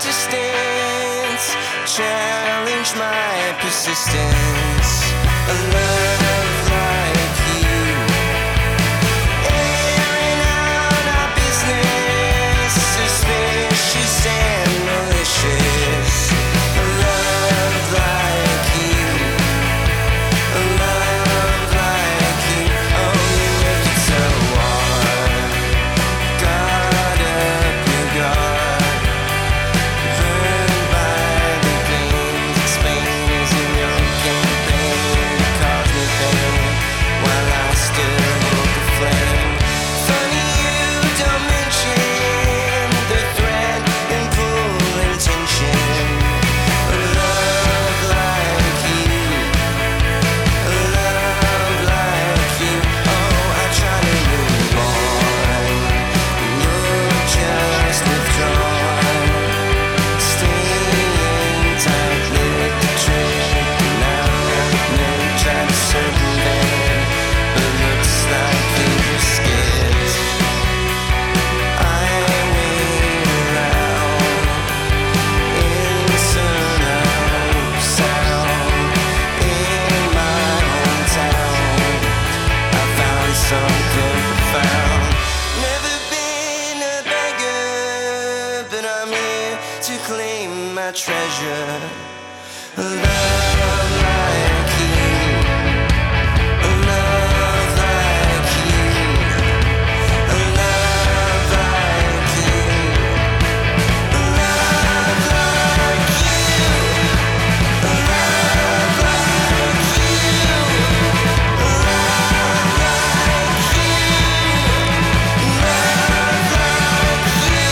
resistance, challenge my persistence. A love like you, airing out our business, suspicious and malicious. A love like you, a love like you. Oh, you make it so hard. Guard up your guard. Burned by the games, explainers in your campaign. Cause me pain while I still hold the flame. Funny you don't mention the threat and pull intention. A love like you, a love like you. Oh, I try to move on, you're just withdrawn. Staying tight, lit the trick. Now men try to circumvent, but looks like you're scared. I wait around, insert out sound. In my hometown, I found something profound. Never been a beggar, but I'm here to claim my treasure. A love like you, a love like you, a love like you, a love like you, a love like you, a love like you, love like you.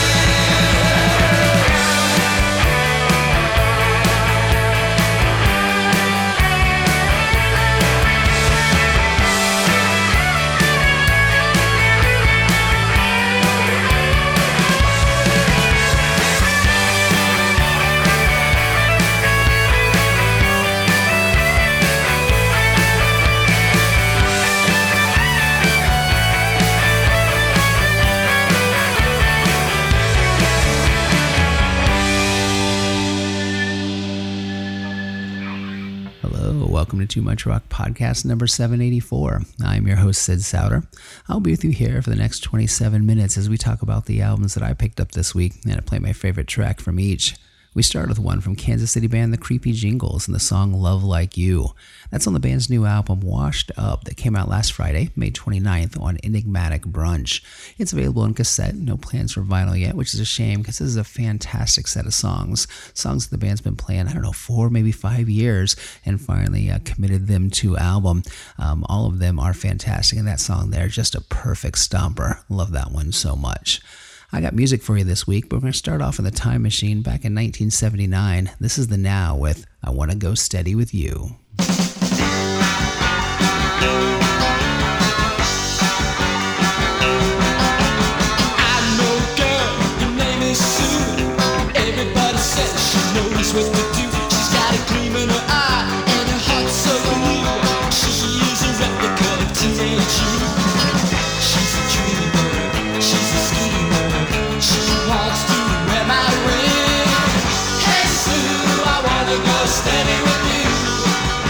Hello, welcome to Too Much Rock Podcast number 784. I'm your host, Sid Souter. I'll be with you here for the next 27 minutes as we talk about the albums that I picked up this week, and I play my favorite track from each. We start with one from Kansas City band The Creepy Jingles and the song Love Like You. That's on the band's new album Washed Up that came out last Friday, May 29th on Enigmatic Brunch. It's available on cassette, no plans for vinyl yet, which is a shame because this is a fantastic set of songs that the band's been playing, 4, maybe 5 years, and finally committed them to album. All of them are fantastic, and that song there, just a perfect stomper. Love that one so much. I got music for you this week, but we're going to start off in the time machine back in 1979. This is The Now with I Wanna Go Steady With You. I know, girl, your name is Sue. Everybody says she knows what to do. She's got a gleam in her eye and her heart so blue. She is a replica of teenage you. She's a dreamer, she's a schemer. She wants to wear my ring. Hey Sue, I wanna go steady with you.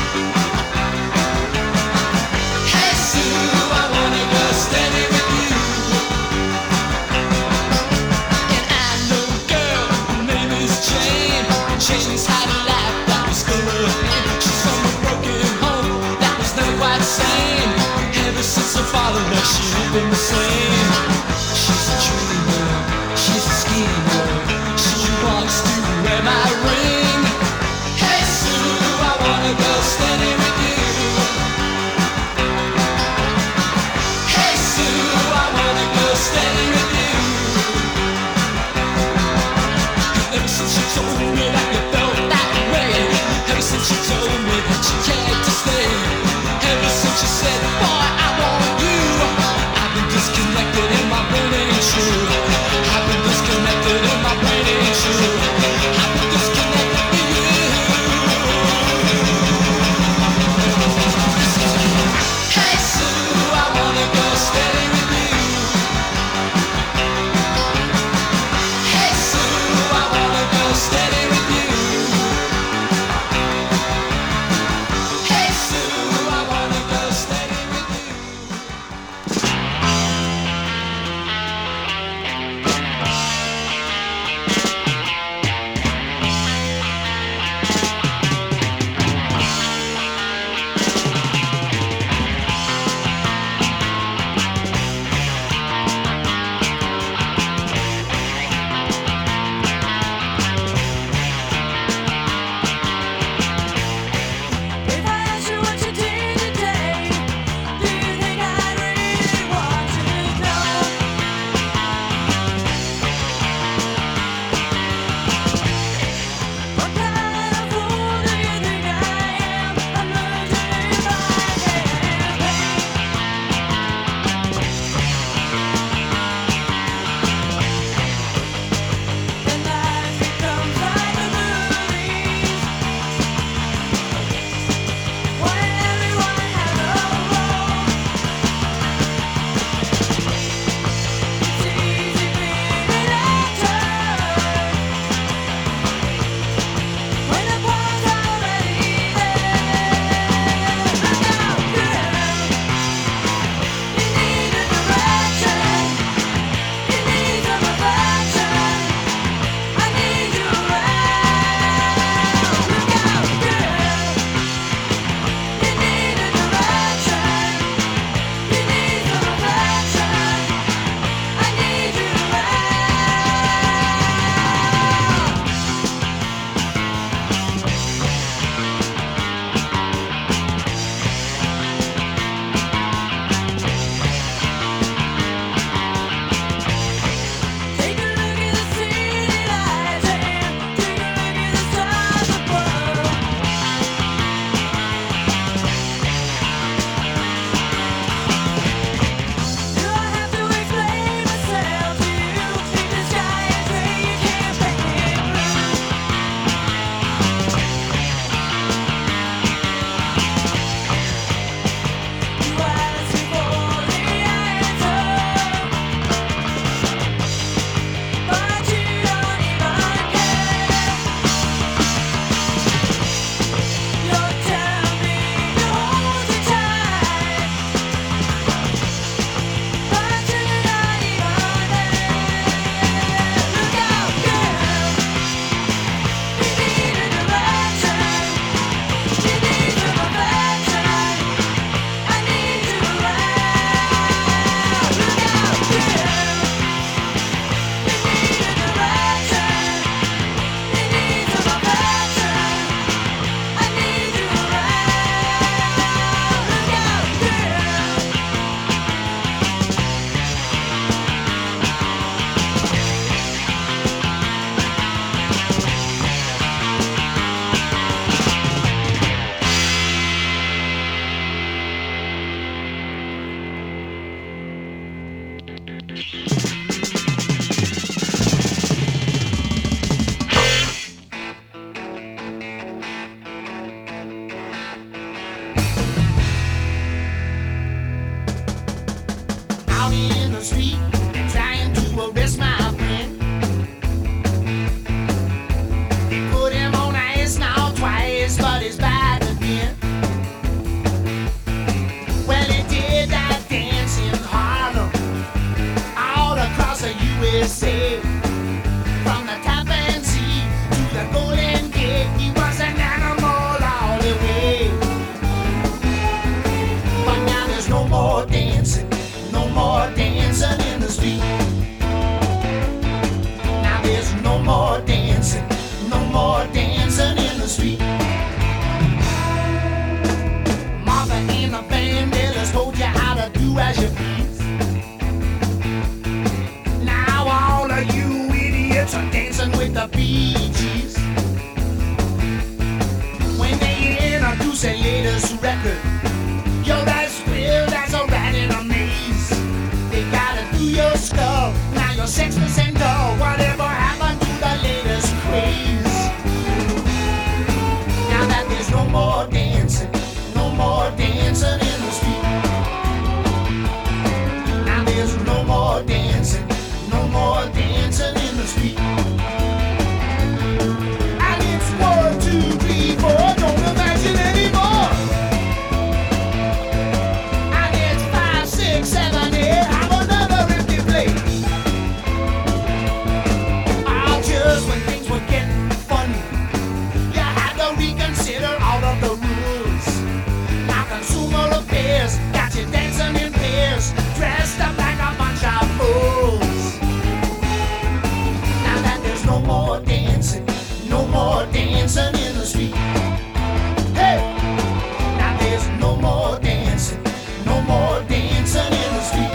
there's no more dancing, no more dancing in the street. Martha and the Vandellas told you how to do as you please. Now all of you idiots are dancing with the Bee Gees. When they introduce a latest record, you're as thrilled as a rat in a maze. They gotta do your skull, now you're 6% dull. Whatever happened to the latest craze? Now that there's no more dancing, no more dancing in the street. Now there's no more dancing, no more dancing in the street. And it's 1, 2, 3, 4, don't imagine anymore. And it's 5, 6, 7, 8, have another empty plate. Ah, just when things were getting funny, you had to reconsider all of the rules. Now consumer affairs got you dancing in pairs, dressed up like a bunch of fools. Now that there's no more dancing, no more dancing in the street. Hey! Now there's no more dancing, no more dancing in the street.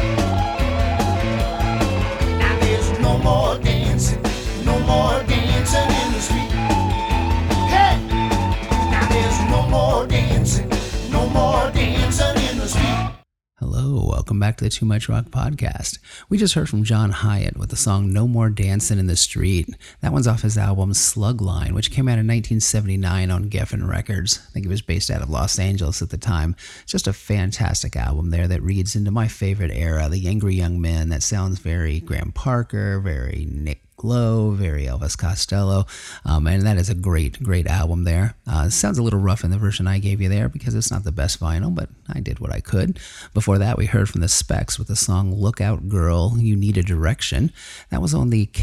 Now there's no more dancing, no more dancing in the street. Hey! Now there's no more dancing, no more dancing in the street. Hello, welcome back to the Too Much Rock podcast. We just heard from John Hyatt with the song No More Dancing in the Street. That one's off his album Slugline, which came out in 1979 on Geffen Records. I think it was based out of Los Angeles at the time. It's just a fantastic album there that reads into my favorite era, the Angry Young Men. That sounds very Graham Parker, very Nick Lowe, very Elvis Costello, and that is a great album there. It sounds a little rough in the version I gave you there because it's not the best vinyl, but I did what I could. Before that, we heard from the Specs with the song Look Out Girl, You Need a Direction. That was on the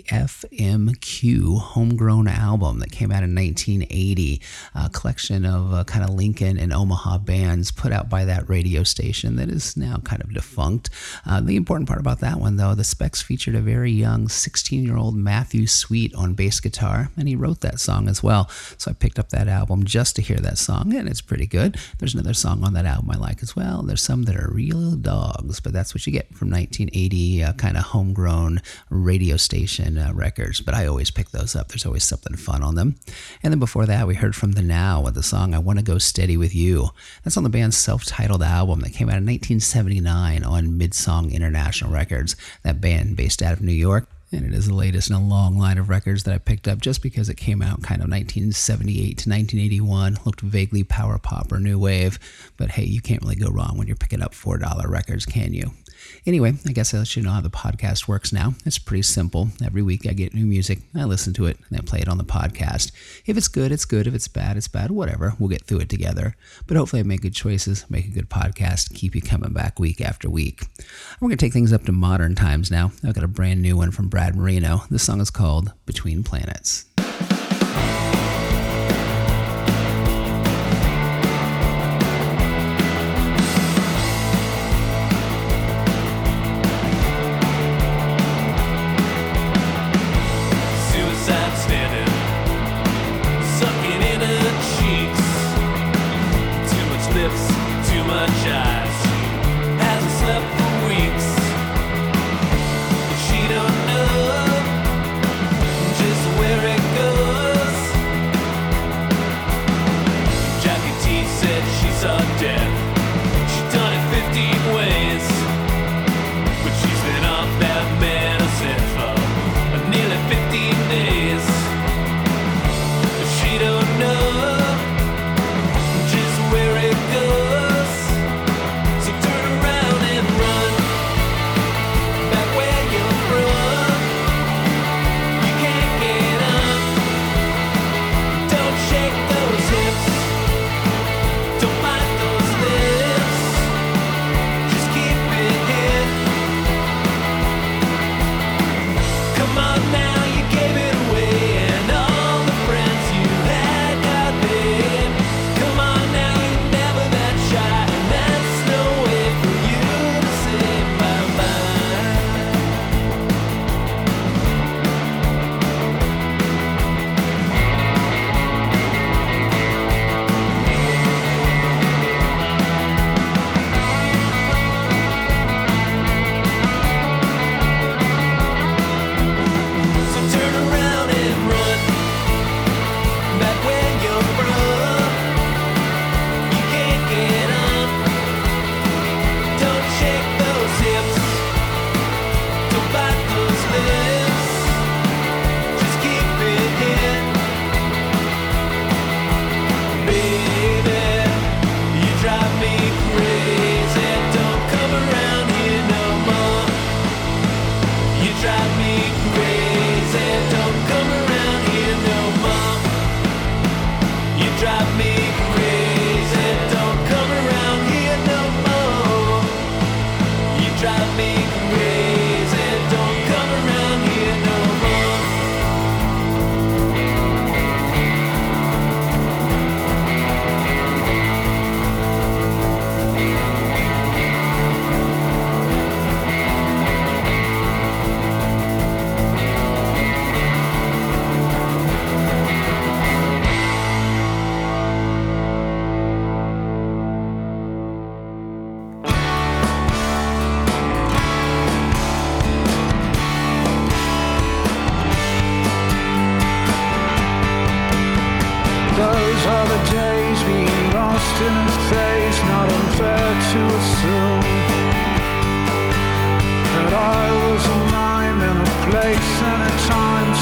KFMQ Homegrown album that came out in 1980, a collection of kind of Lincoln and Omaha bands put out by that radio station that is now kind of defunct. The important part about that one, though, the Specs featured a very young 16-year-old Matthew Sweet on bass guitar, and he wrote that song as well. So I picked up that album just to hear that song, and it's pretty good. There's another song on that album I like as well. There's some that are real dogs, but that's what you get from 1980 kind of homegrown radio station records. But I always pick those up. There's always something fun on them. And then before that, we heard from The Now with the song I Want to Go Steady With You. That's on the band's self-titled album that came out in 1979 on Midsong International Records, that band based out of New York. And it is the latest in a long line of records that I picked up just because it came out kind of 1978 to 1981, looked vaguely power pop or new wave. But hey, you can't really go wrong when you're picking up $4 records, can you? Anyway, I guess I'll let you know how the podcast works now. It's pretty simple. Every week I get new music, I listen to it, and I play it on the podcast. If it's good, it's good. If it's bad, whatever. We'll get through it together. But hopefully I make good choices, make a good podcast, keep you coming back week after week. We're going to take things up to modern times now. I've got a brand new one from Brad Marino. This song is called Between Planets. Too much eyes. Hasn't slept for weeks. She don't know just where it goes.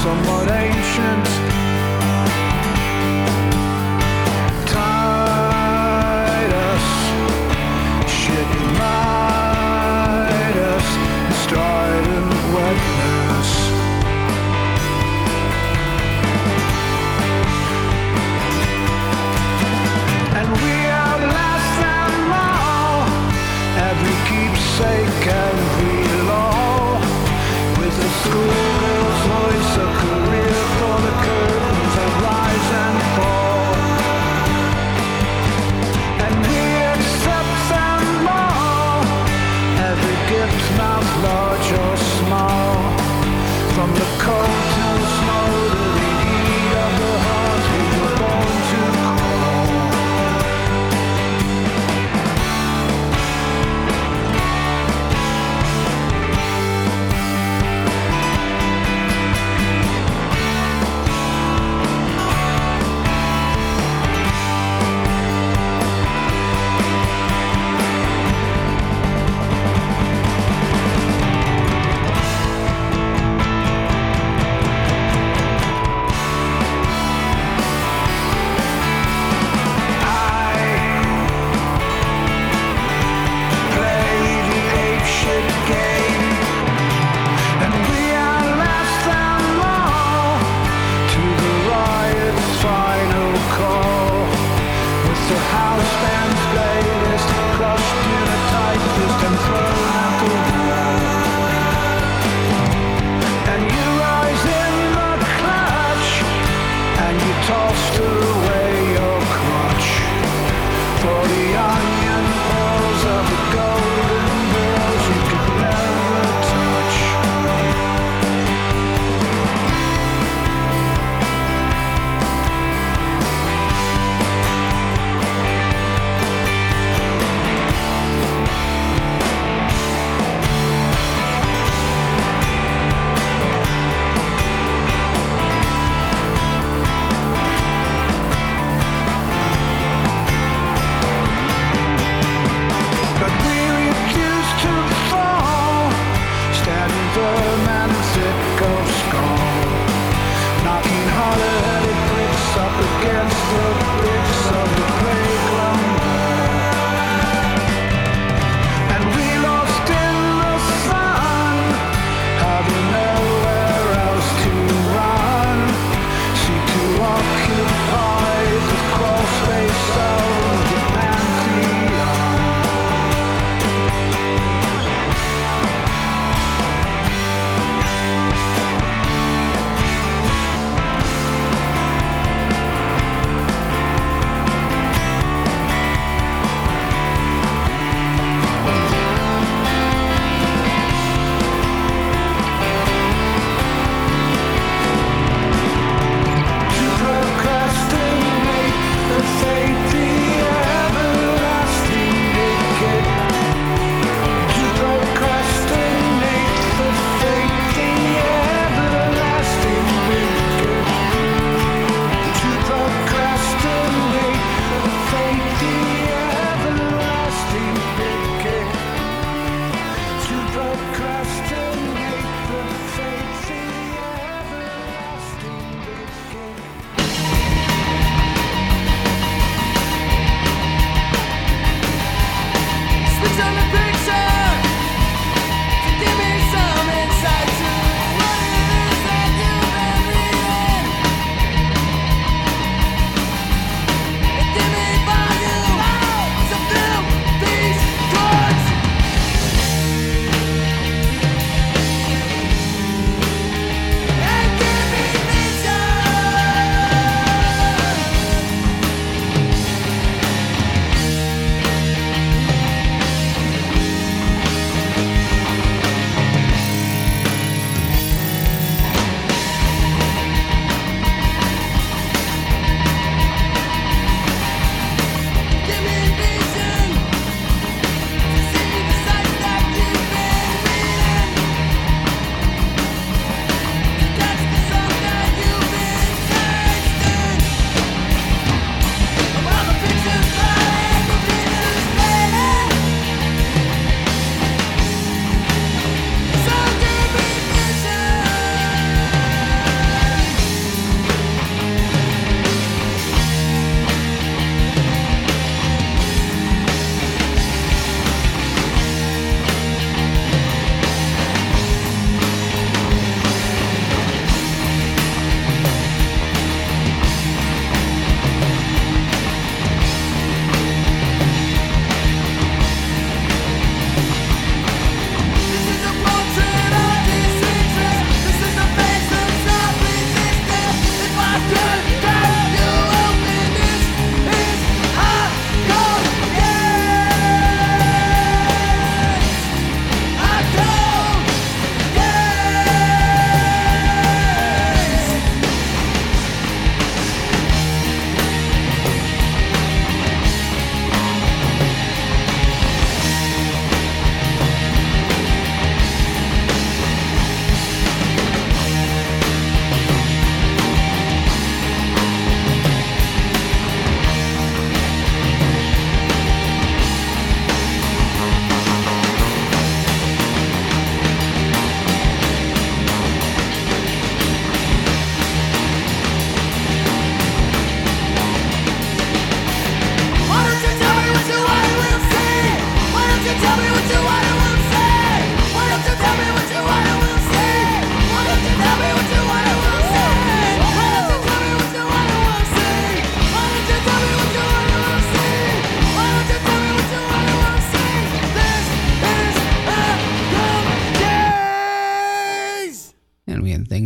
somewhat ancient. Titus, shit Midas, strident wetness. And we outlast them all, every keepsake, every law, with a schoolgirl's voice, a career for the curve.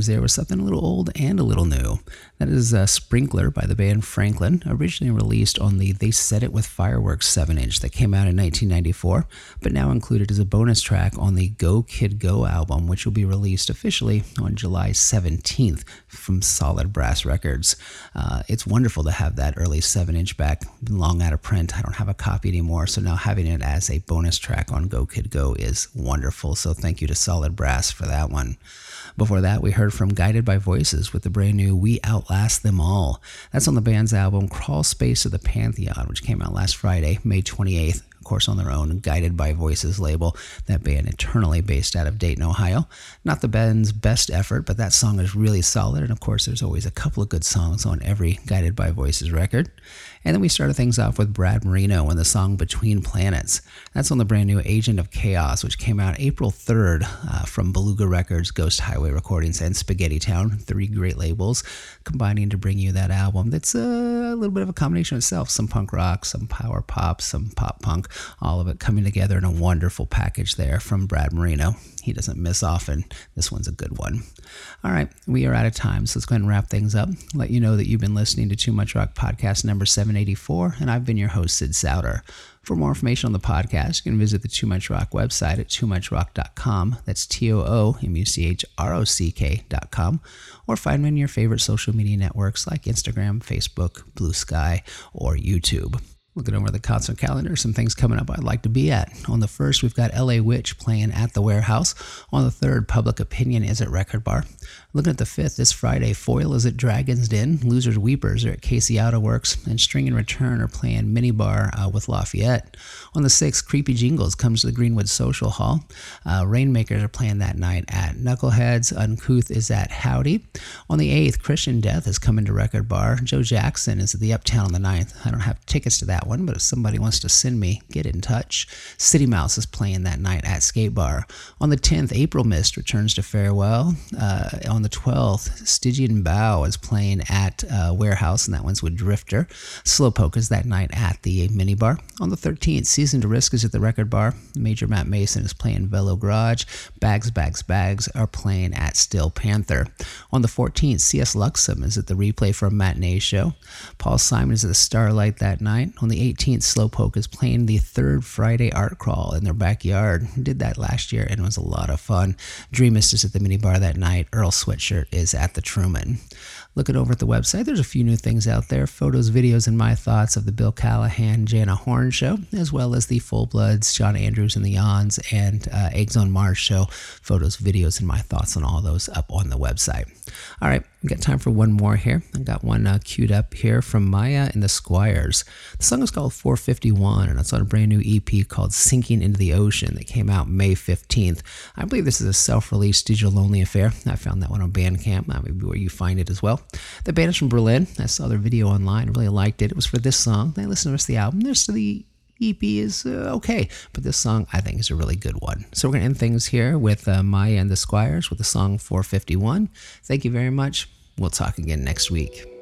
there with something a little old and a little new. That is Sprinkler by the band Franklin, originally released on the They Set It With Fireworks 7-inch that came out in 1994, but now included as a bonus track on the Go Kid Go album, which will be released officially on July 17th from Solid Brass Records. It's wonderful to have that early 7-inch back, long out of print. I don't have a copy anymore, so now having it as a bonus track on Go Kid Go is wonderful, so thank you to Solid Brass for that one. Before that, we heard from Guided by Voices with the brand new We Outlast Them All. That's on the band's album Crawl Space of the Pantheon, which came out last Friday, May 28th. Of course, on their own Guided by Voices label, that band eternally based out of Dayton, Ohio. Not the band's best effort, but that song is really solid, and of course there's always a couple of good songs on every Guided by Voices record. And then we started things off with Brad Marino and the song Between Planets. That's on the brand new Agent of Chaos, which came out April 3rd from Beluga Records, Ghost Highway Recordings, and Spaghetti Town, 3 great labels combining to bring you that album that's a little bit of a combination itself. Some punk rock, some power pop, some pop punk, all of it coming together in a wonderful package there from Brad Marino. He doesn't miss often. This one's a good one. All right, we are out of time, so let's go ahead and wrap things up. Let you know that you've been listening to Too Much Rock Podcast number 784, and I've been your host, Sid Souter. For more information on the podcast, you can visit the Too Much Rock website at toomuchrock.com. That's TOOMUCHROCK.com. Or find me on your favorite social media networks like Instagram, Facebook, Blue Sky, or YouTube. Looking over the concert calendar, some things coming up I'd like to be at. On the 1st, we've got LA Witch playing at the Warehouse. On the 3rd, Public Opinion is at Record Bar. Looking at the 5th, this Friday, Foil is at Dragon's Den, Losers Weepers are at Casey Auto Works, and String and Return are playing Mini Bar with Lafayette. On the 6th, Creepy Jingles comes to the Greenwood Social Hall. Rainmakers are playing that night at Knuckleheads. Uncouth is at Howdy. On the 8th, Christian Death is coming to Record Bar. Joe Jackson is at the Uptown on the 9th. I don't have tickets to that one, but if somebody wants to send me, get in touch. City Mouse is playing that night at Skate Bar. On the 10th, April Mist returns to Farewell. On the 12th, Stygian Bow is playing at Warehouse, and that one's with Drifter. Slowpoke is that night at the Mini Bar. On the 13th, Season to Risk is at the Record Bar. Major Matt Mason is playing Velo Garage. Bags are playing at Still Panther. On the 14th, C.S. Luxem is at the Replay for a Matinee Show. Paul Simon is at the Starlight that night. On the 18th, Slowpoke is playing the 3rd Friday Art Crawl in their backyard. Did that last year and it was a lot of fun. Dreamist is at the Mini Bar that night. Earl Sweatshirt is at the Truman. Looking over at the website, there's a few new things out there. Photos, videos, and my thoughts of the Bill Callahan, Jana Horn show, as well as the Full Bloods, John Andrews and the Yawns, and Eggs on Mars show. Photos, videos, and my thoughts on all those up on the website. All right, we got time for one more here. I got one queued up here from Maya and the Squires. The song is called 451, and it's on a brand new EP called Sinking into the Ocean that came out May 15th. I believe this is a self-released Digital Lonely Affair. I found that one on Bandcamp, maybe where you find it as well. The band is from Berlin. I saw their video online. I really liked it. It was for this song. Then I listened to the rest of the album. The rest of the EP is okay, but this song I think is a really good one. So we're going to end things here with Maya and the Squires with the song 451. Thank you very much. We'll talk again next week.